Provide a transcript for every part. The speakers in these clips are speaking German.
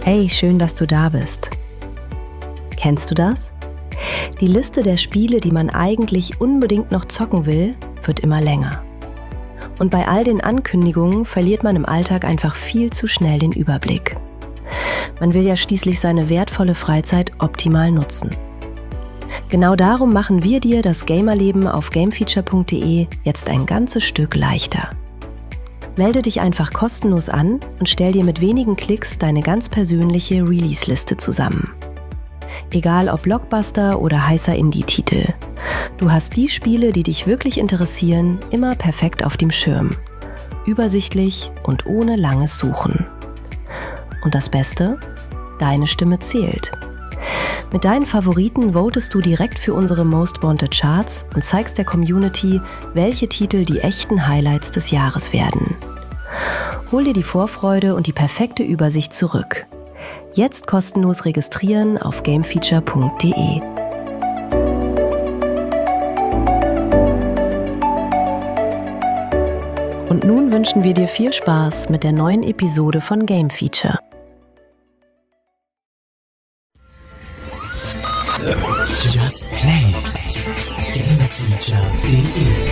Hey, schön, dass du da bist. Kennst du das? Die Liste der Spiele, die man eigentlich unbedingt noch zocken will, wird immer länger. Und bei all den Ankündigungen verliert man im Alltag einfach viel zu schnell den Überblick. Man will ja schließlich seine wertvolle Freizeit optimal nutzen. Genau darum machen wir dir das Gamerleben auf gamefeature.de jetzt ein ganzes Stück leichter. Melde dich einfach kostenlos an und stell dir mit wenigen Klicks deine ganz persönliche Release-Liste zusammen. Egal ob Blockbuster oder heißer Indie-Titel. Du hast die Spiele, die dich wirklich interessieren, immer perfekt auf dem Schirm. Übersichtlich und ohne langes Suchen. Und das Beste? Deine Stimme zählt. Mit deinen Favoriten votest du direkt für unsere Most Wanted Charts und zeigst der Community, welche Titel die echten Highlights des Jahres werden. Hol dir die Vorfreude und die perfekte Übersicht zurück. Jetzt kostenlos registrieren auf gamefeature.de. Und nun wünschen wir dir viel Spaß mit der neuen Episode von Game Feature. Just Play Gamefeature.de.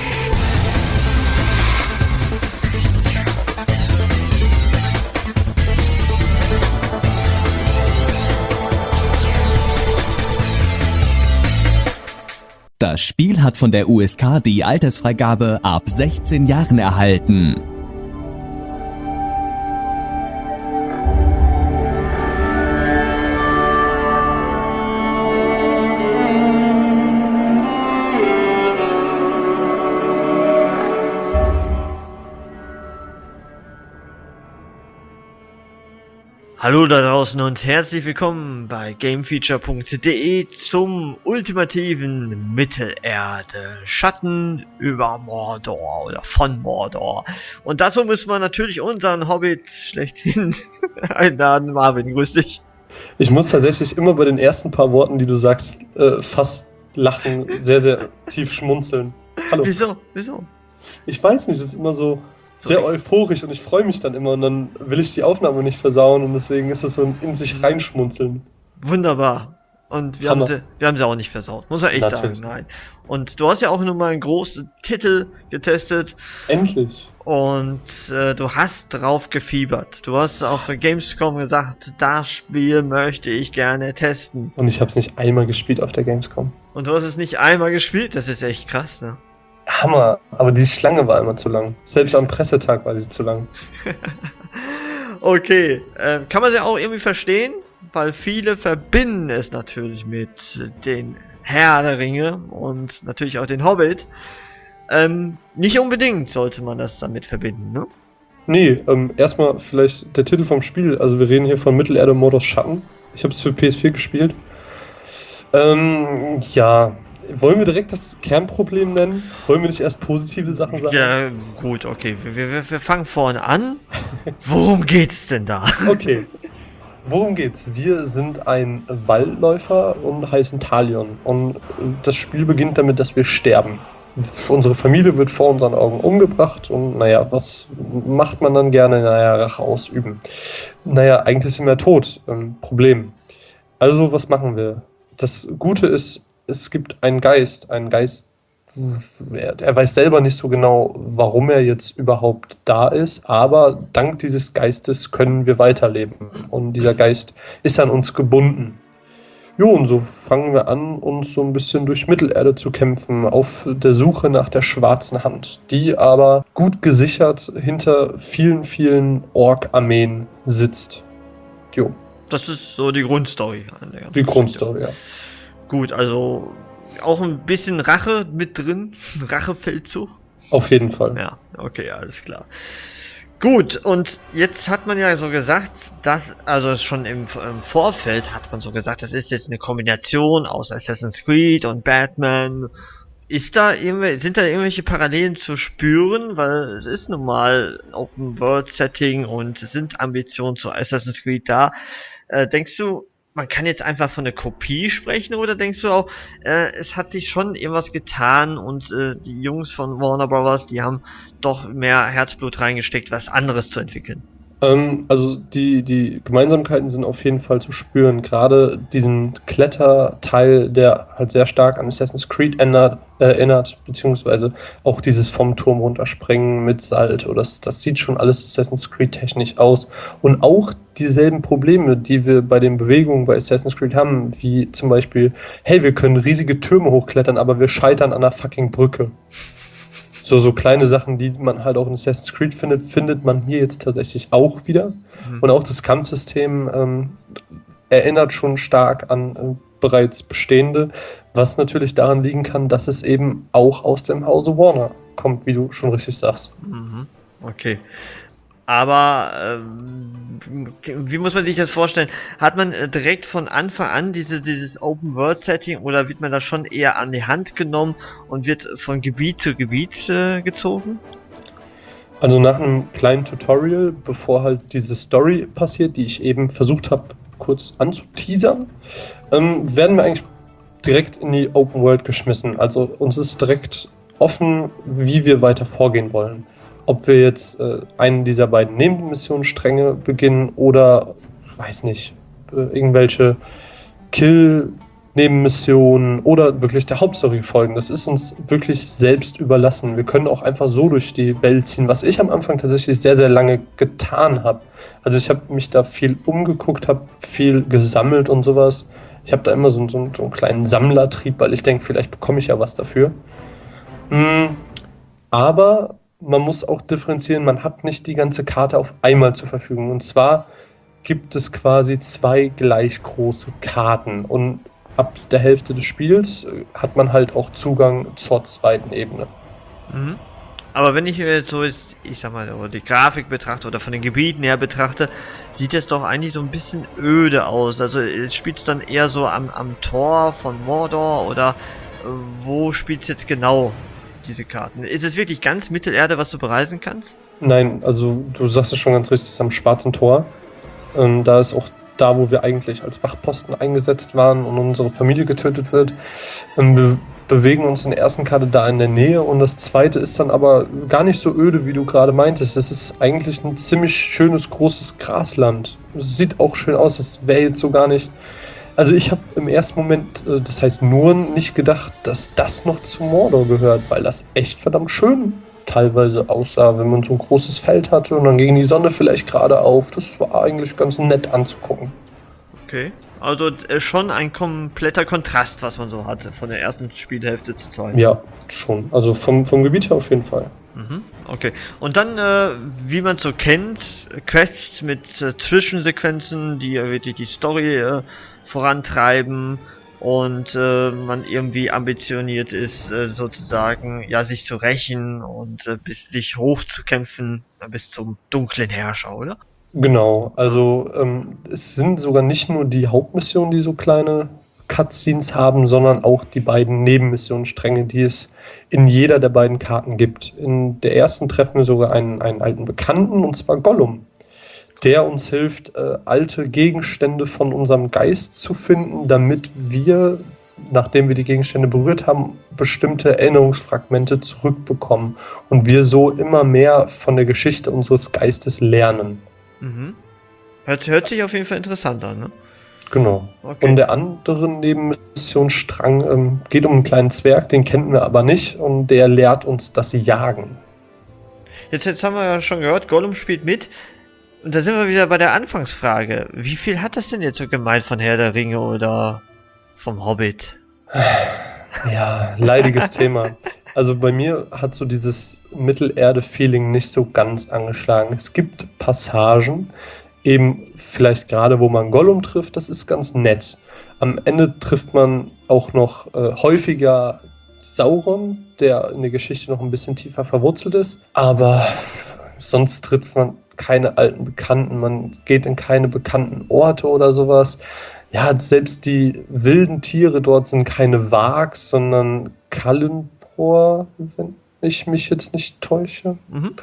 Das Spiel hat von der USK die Altersfreigabe ab 16 Jahren erhalten. Hallo da draußen und herzlich willkommen bei gamefeature.de zum ultimativen Mittelerde Schatten über Mordor oder von Mordor. Und dazu müssen wir natürlich unseren Hobbit schlechthin einladen. Marvin, grüß dich. Ich muss tatsächlich immer bei den ersten paar Worten, die du sagst, fast lachen, sehr, sehr tief schmunzeln. Hallo. Wieso? Ich weiß nicht, es ist immer so sehr euphorisch und ich freue mich dann immer und dann will ich die Aufnahme nicht versauen und deswegen ist es so ein in sich reinschmunzeln. Wunderbar. Und wir haben sie auch nicht versaut, muss er echt sagen. Nein. Und du hast ja auch nur mal einen großen Titel getestet. Endlich. Und du hast drauf gefiebert. Du hast auf der Gamescom gesagt, das Spiel möchte ich gerne testen. Und ich habe es nicht einmal gespielt auf der Gamescom. Und du hast es nicht einmal gespielt? Das ist echt krass, ne? Hammer, aber die Schlange war immer zu lang. Selbst am Pressetag war sie zu lang. Okay, kann man ja auch irgendwie verstehen, weil viele verbinden es natürlich mit den Herr der Ringe und natürlich auch den Hobbit. Nicht unbedingt sollte man das damit verbinden, ne? Nee, erstmal vielleicht der Titel vom Spiel. Also wir reden hier von Mittelerde Mordors Schatten. Ich habe es für PS4 gespielt. Ja... Wollen wir direkt das Kernproblem nennen? Wollen wir nicht erst positive Sachen sagen? Ja, gut, okay. Wir fangen vorne an. Worum geht's denn da? Okay. Worum geht's? Wir sind ein Waldläufer und heißen Talion. Und das Spiel beginnt damit, dass wir sterben. Unsere Familie wird vor unseren Augen umgebracht und naja, was macht man dann gerne? Naja, Rache ausüben. Naja, eigentlich sind wir tot. Problem. Also, was machen wir? Das Gute ist, es gibt einen Geist, er weiß selber nicht so genau, warum er jetzt überhaupt da ist, aber dank dieses Geistes können wir weiterleben und dieser Geist ist an uns gebunden. Jo, und so fangen wir an, uns so ein bisschen durch Mittelerde zu kämpfen, auf der Suche nach der schwarzen Hand, die aber gut gesichert hinter vielen, vielen Ork-Armeen sitzt. Jo. Das ist so die Grundstory an der ganzen Die Grundstory, ja. Gut, also auch ein bisschen Rache mit drin, Rachefeldzug. Auf jeden Fall. Ja, okay, alles klar. Gut, und jetzt hat man ja so gesagt, dass, also schon im Vorfeld hat man so gesagt, das ist jetzt eine Kombination aus Assassin's Creed und Batman. Sind da irgendwelche Parallelen zu spüren? Weil es ist nun mal ein Open-World-Setting und es sind Ambitionen zu Assassin's Creed da. Denkst du, man kann jetzt einfach von einer Kopie sprechen, oder denkst du auch, es hat sich schon irgendwas getan und die Jungs von Warner Bros., die haben doch mehr Herzblut reingesteckt, was anderes zu entwickeln? Also die Gemeinsamkeiten sind auf jeden Fall zu spüren. Gerade diesen Kletterteil, der halt sehr stark an Assassin's Creed erinnert, beziehungsweise auch dieses vom Turm runterspringen mit Salto. Das sieht schon alles Assassin's Creed technisch aus. Und auch dieselben Probleme, die wir bei den Bewegungen bei Assassin's Creed haben, wie zum Beispiel, hey, wir können riesige Türme hochklettern, aber wir scheitern an einer fucking Brücke. So kleine Sachen, die man halt auch in Assassin's Creed findet man hier jetzt tatsächlich auch wieder. Und auch das Kampfsystem erinnert schon stark an bereits bestehende, was natürlich daran liegen kann, dass es eben auch aus dem Hause Warner kommt, wie du schon richtig sagst. Okay. Aber wie muss man sich das vorstellen? Hat man direkt von Anfang an dieses Open-World-Setting oder wird man da schon eher an die Hand genommen und wird von Gebiet zu Gebiet gezogen? Also nach einem kleinen Tutorial, bevor halt diese Story passiert, die ich eben versucht habe kurz anzuteasern, werden wir eigentlich direkt in die Open World geschmissen. Also uns ist direkt offen, wie wir weiter vorgehen wollen. Ob wir jetzt einen dieser beiden Nebenmissionsstränge beginnen oder, weiß nicht, irgendwelche Kill-Nebenmissionen oder wirklich der Hauptstory folgen. Das ist uns wirklich selbst überlassen. Wir können auch einfach so durch die Welt ziehen, was ich am Anfang tatsächlich sehr, sehr lange getan habe. Also ich habe mich da viel umgeguckt, habe viel gesammelt und sowas. Ich habe da immer so einen kleinen Sammlertrieb, weil ich denke, vielleicht bekomme ich ja was dafür. Aber man muss auch differenzieren, man hat nicht die ganze Karte auf einmal zur Verfügung. Und zwar gibt es quasi 2 gleich große Karten. Und ab der Hälfte des Spiels hat man halt auch Zugang zur zweiten Ebene. Aber wenn ich jetzt so ist, ich sag mal, die Grafik betrachte oder von den Gebieten her betrachte, sieht es doch eigentlich so ein bisschen öde aus. Also spielt es dann eher so am Tor von Mordor oder wo spielt es jetzt genau? Diese Karten. Ist es wirklich ganz Mittelerde, was du bereisen kannst? Nein, also du sagst es schon ganz richtig, es ist am Schwarzen Tor. Da ist auch da, wo wir eigentlich als Wachposten eingesetzt waren und unsere Familie getötet wird. Wir bewegen uns in der ersten Karte da in der Nähe und das zweite ist dann aber gar nicht so öde, wie du gerade meintest. Es ist eigentlich ein ziemlich schönes, großes Grasland. Es sieht auch schön aus, das wäre jetzt so gar nicht. Also ich habe im ersten Moment, das heißt nur nicht gedacht, dass das noch zu Mordor gehört, weil das echt verdammt schön teilweise aussah, wenn man so ein großes Feld hatte und dann ging die Sonne vielleicht gerade auf. Das war eigentlich ganz nett anzugucken. Okay, also schon ein kompletter Kontrast, was man so hatte, von der ersten Spielhälfte zur zweiten. Ja, schon. Also vom Gebiet her auf jeden Fall. Okay, und dann, wie man so kennt, Quests mit Zwischensequenzen, die wirklich die Story vorantreiben und man irgendwie ambitioniert ist, sozusagen, ja, sich zu rächen und bis sich hochzukämpfen bis zum dunklen Herrscher, oder? Genau, also es sind sogar nicht nur die Hauptmissionen, die so kleine Cutscenes haben, sondern auch die beiden Nebenmissionsstränge, die es in jeder der beiden Karten gibt. In der ersten treffen wir sogar einen alten Bekannten, und zwar Gollum, der uns hilft, alte Gegenstände von unserem Geist zu finden, damit wir, nachdem wir die Gegenstände berührt haben, bestimmte Erinnerungsfragmente zurückbekommen und wir so immer mehr von der Geschichte unseres Geistes lernen. Hört sich auf jeden Fall interessant an, ne? Genau. Okay. Und der andere Nebenmissionsstrang geht um einen kleinen Zwerg, den kennen wir aber nicht und der lehrt uns das Jagen. Jetzt haben wir ja schon gehört, Gollum spielt mit. Und da sind wir wieder bei der Anfangsfrage. Wie viel hat das denn jetzt so gemeint von Herr der Ringe oder vom Hobbit? Ja, leidiges Thema. Also bei mir hat so dieses Mittelerde-Feeling nicht so ganz angeschlagen. Es gibt Passagen, eben vielleicht gerade wo man Gollum trifft, das ist ganz nett. Am Ende trifft man auch noch häufiger Sauron, der in der Geschichte noch ein bisschen tiefer verwurzelt ist. Aber sonst trifft man keine alten Bekannten, man geht in keine bekannten Orte oder sowas. Ja, selbst die wilden Tiere dort sind keine Wargs, sondern Kallenbror, wenn ich mich jetzt nicht täusche.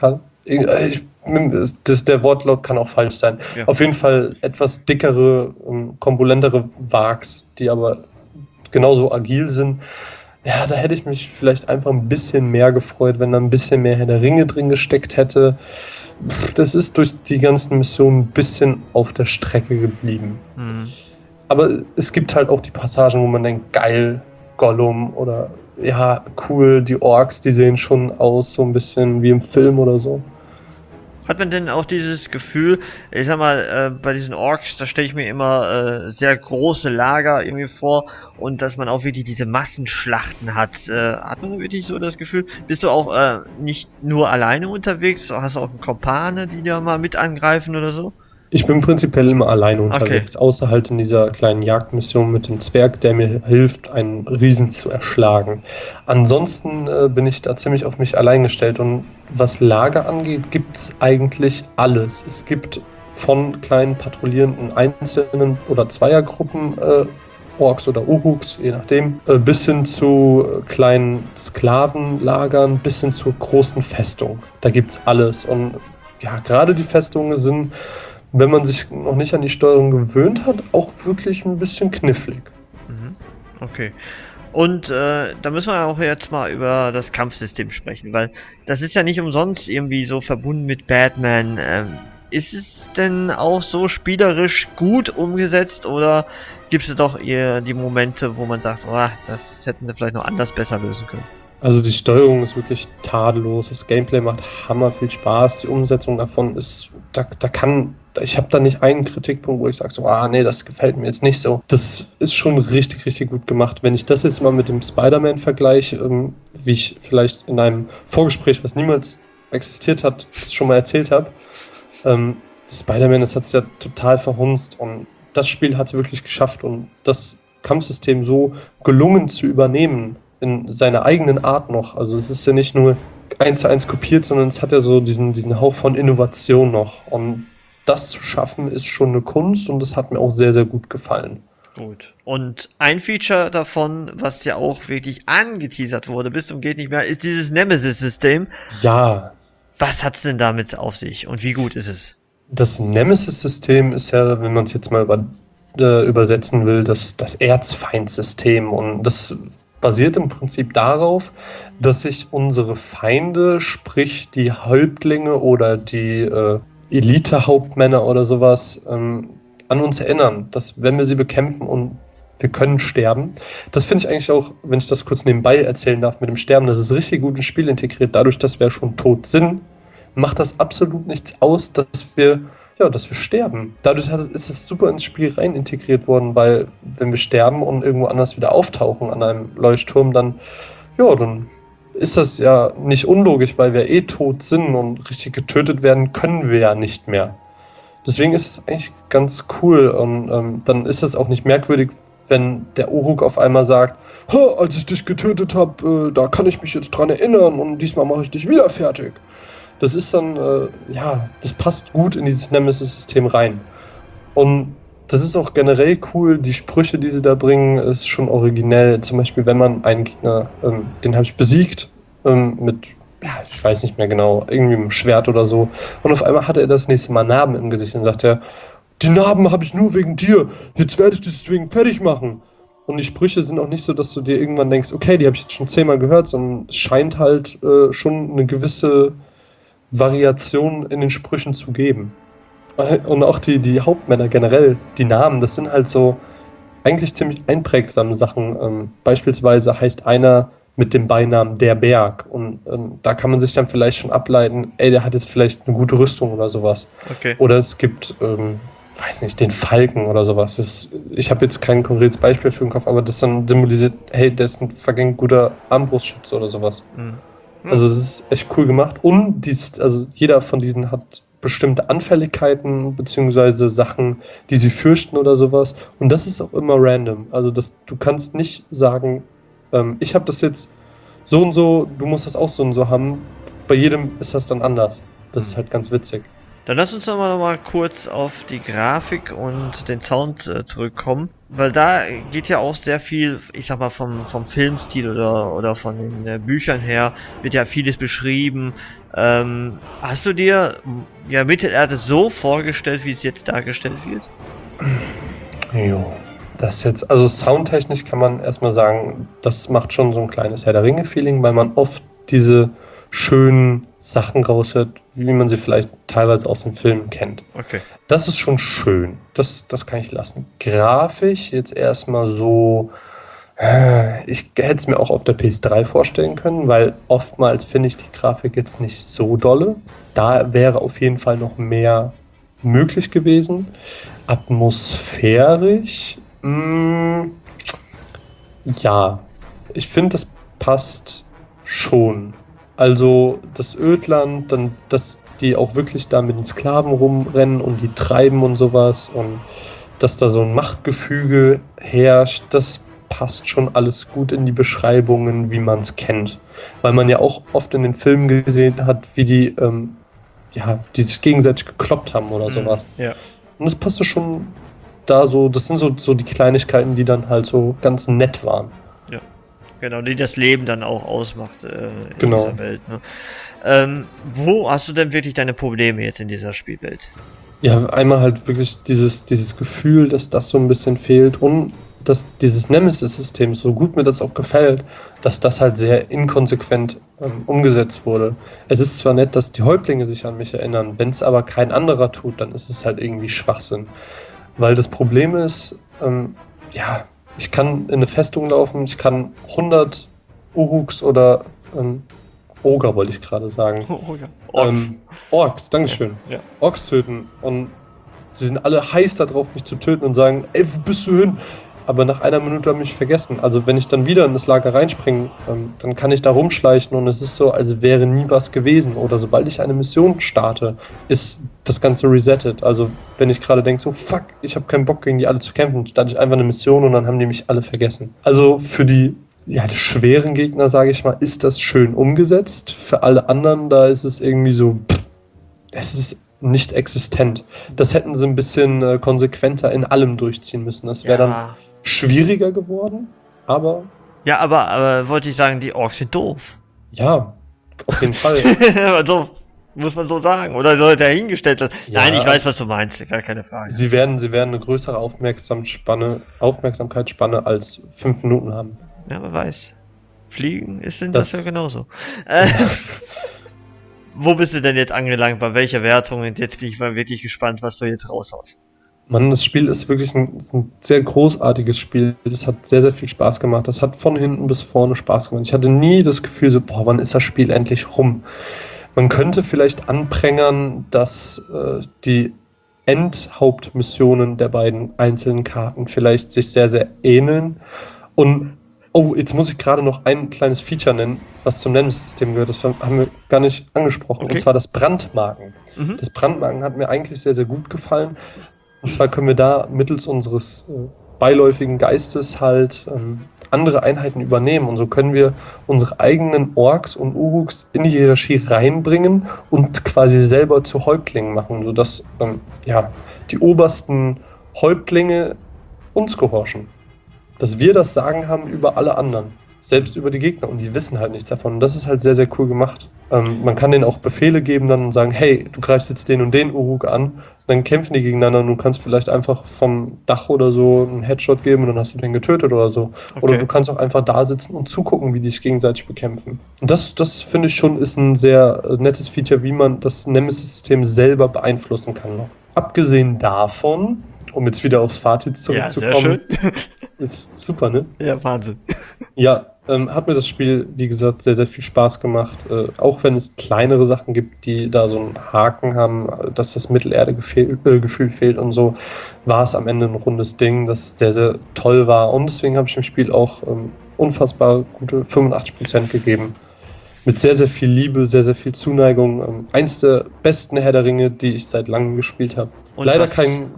Der Wortlaut kann auch falsch sein. Ja. Auf jeden Fall etwas dickere, kompulentere Wargs, die aber genauso agil sind. Ja, da hätte ich mich vielleicht einfach ein bisschen mehr gefreut, wenn da ein bisschen mehr Herr der Ringe drin gesteckt hätte. Das ist durch die ganzen Missionen ein bisschen auf der Strecke geblieben. Mhm. Aber es gibt halt auch die Passagen, wo man denkt, geil, Gollum oder ja, cool, die Orks, die sehen schon aus, so ein bisschen wie im Film oder so. Hat man denn auch dieses Gefühl, ich sag mal, bei diesen Orks, da stelle ich mir immer sehr große Lager irgendwie vor und dass man auch wirklich diese Massenschlachten hat. Hat man da wirklich so das Gefühl? Bist du auch nicht nur alleine unterwegs? Hast du auch Kumpane, die dir mal mit angreifen oder so? Ich bin prinzipiell immer alleine unterwegs, Okay. außer halt in dieser kleinen Jagdmission mit dem Zwerg, der mir hilft, einen Riesen zu erschlagen. Ansonsten bin ich da ziemlich auf mich allein gestellt und was Lager angeht, gibt es eigentlich alles. Es gibt von kleinen patrouillierenden Einzelnen oder Zweiergruppen Orks oder Uruks, je nachdem, bis hin zu kleinen Sklavenlagern, bis hin zur großen Festung. Da gibt es alles und ja, gerade die Festungen sind, wenn man sich noch nicht an die Steuerung gewöhnt hat, auch wirklich ein bisschen knifflig. Mhm. Okay. Und da müssen wir auch jetzt mal über das Kampfsystem sprechen, weil das ist ja nicht umsonst irgendwie so verbunden mit Batman. Ist es denn auch so spielerisch gut umgesetzt oder gibt es doch eher die Momente, wo man sagt, oh, das hätten sie vielleicht noch anders besser lösen können? Also die Steuerung ist wirklich tadellos, das Gameplay macht hammer viel Spaß, die Umsetzung davon ist, ich habe da nicht einen Kritikpunkt, wo ich sage so, nee, das gefällt mir jetzt nicht so. Das ist schon richtig, richtig gut gemacht. Wenn ich das jetzt mal mit dem Spider-Man vergleiche, wie ich vielleicht in einem Vorgespräch, was niemals existiert hat, das schon mal erzählt habe, Spider-Man, das hat es ja total verhunzt und das Spiel hat es wirklich geschafft und das Kampfsystem so gelungen zu übernehmen, in seiner eigenen Art noch. Also es ist ja nicht nur 1:1 kopiert, sondern es hat ja so diesen Hauch von Innovation noch. Und das zu schaffen, ist schon eine Kunst und das hat mir auch sehr, sehr gut gefallen. Gut. Und ein Feature davon, was ja auch wirklich angeteasert wurde, bis zum geht nicht mehr, ist dieses Nemesis-System. Ja, Was hat's denn damit auf sich und wie gut ist es? das Nemesis-System ist ja, wenn man es jetzt mal übersetzen will, das Erzfeindsystem. Und das basiert im Prinzip darauf, dass sich unsere Feinde, sprich die Häuptlinge oder die Elite-Hauptmänner oder sowas, an uns erinnern, dass wenn wir sie bekämpfen und wir können sterben. Das finde ich eigentlich auch, wenn ich das kurz nebenbei erzählen darf, mit dem Sterben, das ist richtig gut ins Spiel integriert. Dadurch, dass wir schon tot sind, macht das absolut nichts aus, dass wir sterben. Dadurch ist es super ins Spiel rein integriert worden, weil wenn wir sterben und irgendwo anders wieder auftauchen an einem Leuchtturm, dann ist das ja nicht unlogisch, weil wir tot sind und richtig getötet werden können wir ja nicht mehr. Deswegen ist es eigentlich ganz cool und dann ist es auch nicht merkwürdig, wenn der Uruk auf einmal sagt, als ich dich getötet habe, da kann ich mich jetzt dran erinnern und diesmal mache ich dich wieder fertig. Das ist dann, das passt gut in dieses Nemesis-System rein. Und das ist auch generell cool, die Sprüche, die sie da bringen, ist schon originell. Zum Beispiel, wenn man einen Gegner, den habe ich besiegt, mit, ich weiß nicht mehr genau, irgendwie mit einem Schwert oder so. Und auf einmal hat er das nächste Mal Narben im Gesicht und sagt er, die Narben habe ich nur wegen dir, jetzt werde ich dich deswegen fertig machen. Und die Sprüche sind auch nicht so, dass du dir irgendwann denkst, okay, die habe ich jetzt schon 10-mal gehört, sondern es scheint halt schon eine gewisse Variation in den Sprüchen zu geben. Und auch die Hauptmänner generell, die Namen, das sind halt so eigentlich ziemlich einprägsame Sachen. Beispielsweise heißt einer mit dem Beinamen der Berg. Und da kann man sich dann vielleicht schon ableiten, der hat jetzt vielleicht eine gute Rüstung oder sowas. Okay. Oder es gibt, weiß nicht, den Falken oder sowas. Ich habe jetzt kein konkretes Beispiel für den Kopf, aber das dann symbolisiert, hey, der ist ein vergänglich guter Armbrustschütze oder sowas. Mhm. Also das ist echt cool gemacht. Und jeder von diesen hat bestimmte Anfälligkeiten beziehungsweise Sachen, die sie fürchten oder sowas. Und das ist auch immer random. Also du kannst nicht sagen, ich habe das jetzt so und so, du musst das auch so und so haben. Bei jedem ist das dann anders. Das ist halt ganz witzig. Dann lass uns noch mal kurz auf die Grafik und den Sound zurückkommen, weil da geht ja auch sehr viel, ich sag mal vom Filmstil oder von den Büchern her, wird ja vieles beschrieben. Hast du dir Mittelerde so vorgestellt, wie es jetzt dargestellt wird? Jo. Das jetzt, also soundtechnisch kann man erstmal sagen, das macht schon so ein kleines Herr der Ringe-Feeling, weil man oft diese schönen Sachen raushört, wie man sie vielleicht teilweise aus den Filmen kennt. Okay. Das ist schon schön. Das kann ich lassen. Grafisch jetzt erstmal so. Ich hätte es mir auch auf der PS3 vorstellen können, weil oftmals finde ich die Grafik jetzt nicht so dolle. Da wäre auf jeden Fall noch mehr möglich gewesen. Atmosphärisch, ja, ich finde, das passt schon. Also das Ödland, dann, dass die auch wirklich da mit den Sklaven rumrennen und die treiben und sowas und dass da so ein Machtgefüge herrscht, das passt schon alles gut in die Beschreibungen, wie man es kennt. Weil man ja auch oft in den Filmen gesehen hat, wie die, die sich gegenseitig gekloppt haben oder sowas. Ja. Und das passte schon da so, das sind so die Kleinigkeiten, die dann halt so ganz nett waren. Ja, genau, die das Leben dann auch ausmacht in Genau. dieser Welt. Ne? Wo hast du denn wirklich deine Probleme jetzt in dieser Spielwelt? Ja, einmal halt wirklich dieses Gefühl, dass das so ein bisschen fehlt und dass dieses Nemesis-System, so gut mir das auch gefällt, dass das halt sehr inkonsequent umgesetzt wurde. Es ist zwar nett, dass die Häuptlinge sich an mich erinnern, wenn es aber kein anderer tut, dann ist es halt irgendwie Schwachsinn. Weil das Problem ist, ich kann in eine Festung laufen, ich kann 100 Uruks oder Oger, wollte ich gerade sagen. Oh, ja. Orks. Orks, Dankeschön. Ja. Orks töten und sie sind alle heiß darauf, mich zu töten und sagen, ey, wo bist du hin? Aber nach einer Minute haben mich vergessen. Also wenn ich dann wieder in das Lager reinspringe, dann kann ich da rumschleichen und es ist so, als wäre nie was gewesen. Oder sobald ich eine Mission starte, ist das Ganze resettet. Also wenn ich gerade denke, so fuck, ich habe keinen Bock gegen die alle zu kämpfen, starte ich einfach eine Mission und dann haben die mich alle vergessen. Also für die schweren Gegner, sage ich mal, ist das schön umgesetzt. Für alle anderen, da ist es irgendwie so, es ist nicht existent. Das hätten sie ein bisschen konsequenter in allem durchziehen müssen. Das wäre dann schwieriger geworden, aber... Ja, aber wollte ich sagen, die Orks sind doof. Ja, auf jeden Fall. Also, muss man so sagen. Oder soll der hingestellt sein? Ja, Nein, ich weiß, was du meinst. Gar keine Frage. Sie werden eine größere Aufmerksamkeitsspanne als 5 Minuten haben. Ja, wer weiß. Fliegen ist denn das ja genauso. Wo bist du denn jetzt angelangt? Bei welcher Wertung? Und jetzt bin ich mal wirklich gespannt, was du jetzt raushaust. Mann, das Spiel ist wirklich ein sehr großartiges Spiel. Das hat sehr, sehr viel Spaß gemacht. Das hat von hinten bis vorne Spaß gemacht. Ich hatte nie das Gefühl, so, boah, wann ist das Spiel endlich rum? Man könnte vielleicht anprangern, dass die Endhauptmissionen der beiden einzelnen Karten vielleicht sich sehr, sehr ähneln. Und, oh, jetzt muss ich gerade noch ein kleines Feature nennen, was zum Nemesis-System gehört. Das haben wir gar nicht angesprochen. Okay. Und zwar das Brandmarken. Mhm. Das Brandmarken hat mir eigentlich sehr, sehr gut gefallen. Und zwar können wir da mittels unseres beiläufigen Geistes halt andere Einheiten übernehmen. Und so können wir unsere eigenen Orks und Uruks in die Hierarchie reinbringen und quasi selber zu Häuptlingen machen, sodass die obersten Häuptlinge uns gehorchen. Dass wir das Sagen haben über alle anderen. Selbst über die Gegner. Und die wissen halt nichts davon. Und das ist halt sehr, sehr cool gemacht. Man kann denen auch Befehle geben dann und sagen, hey, du greifst jetzt den und den Uruk an. Dann kämpfen die gegeneinander und du kannst vielleicht einfach vom Dach oder so einen Headshot geben und dann hast du den getötet oder so. Okay. Oder du kannst auch einfach da sitzen und zugucken, wie die sich gegenseitig bekämpfen. Und das finde ich schon ist ein sehr nettes Feature, wie man das Nemesis-System selber beeinflussen kann noch. Abgesehen davon, um jetzt wieder aufs Fazit zurückzukommen. Ja, sehr schön. Ist super, ne? Ja, Wahnsinn. Ja, hat mir das Spiel, wie gesagt, sehr, sehr viel Spaß gemacht. Auch wenn es kleinere Sachen gibt, die da so einen Haken haben, dass das Mittelerde-Gefühl fehlt und so, war es am Ende ein rundes Ding, das sehr, sehr toll war. Und deswegen habe ich dem Spiel auch unfassbar gute 85% gegeben. Mit sehr, sehr viel Liebe, sehr, sehr viel Zuneigung. Eins der besten Herr der Ringe, die ich seit langem gespielt habe. Leider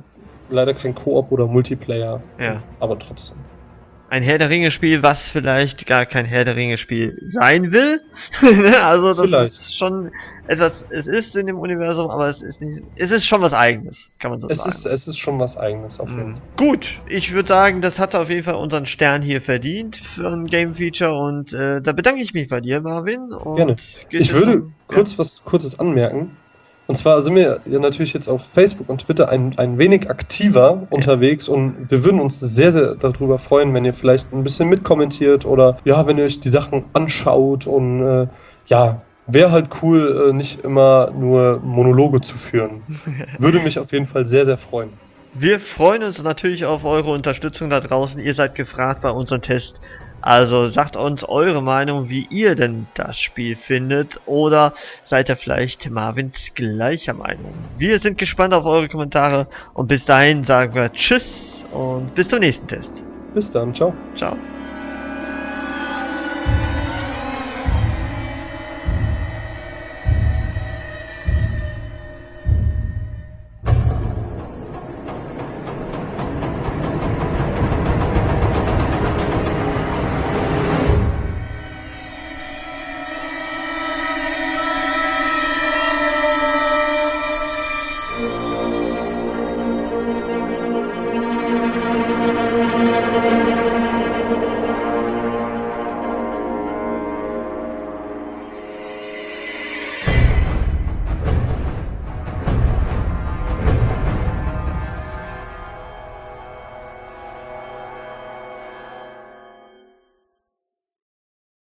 kein Koop oder Multiplayer, aber trotzdem. Ein Herr der Ringe-Spiel, was vielleicht gar kein Herr der Ringe-Spiel sein will. Also das Vielleicht. ist schon etwas, es ist in dem Universum, aber es ist nicht, es ist schon was Eigenes, kann man so sagen. Es ist schon was Eigenes auf jeden Fall. Gut, ich würde sagen, das hat auf jeden Fall unseren Stern hier verdient für ein Game-Feature und da bedanke ich mich bei dir, Marvin. Und Gerne. Ich würde kurz was Kurzes anmerken. Und zwar sind wir ja natürlich jetzt auf Facebook und Twitter ein wenig aktiver unterwegs und wir würden uns sehr, sehr darüber freuen, wenn ihr vielleicht ein bisschen mitkommentiert oder ja, wenn ihr euch die Sachen anschaut und wäre halt cool, nicht immer nur Monologe zu führen. Würde mich auf jeden Fall sehr, sehr freuen. Wir freuen uns natürlich auf eure Unterstützung da draußen. Ihr seid gefragt bei unserem Test. Also sagt uns eure Meinung, wie ihr denn das Spiel findet. Oder seid ihr vielleicht Marvins gleicher Meinung? Wir sind gespannt auf eure Kommentare. Und bis dahin sagen wir Tschüss und bis zum nächsten Test. Bis dann, ciao. Ciao.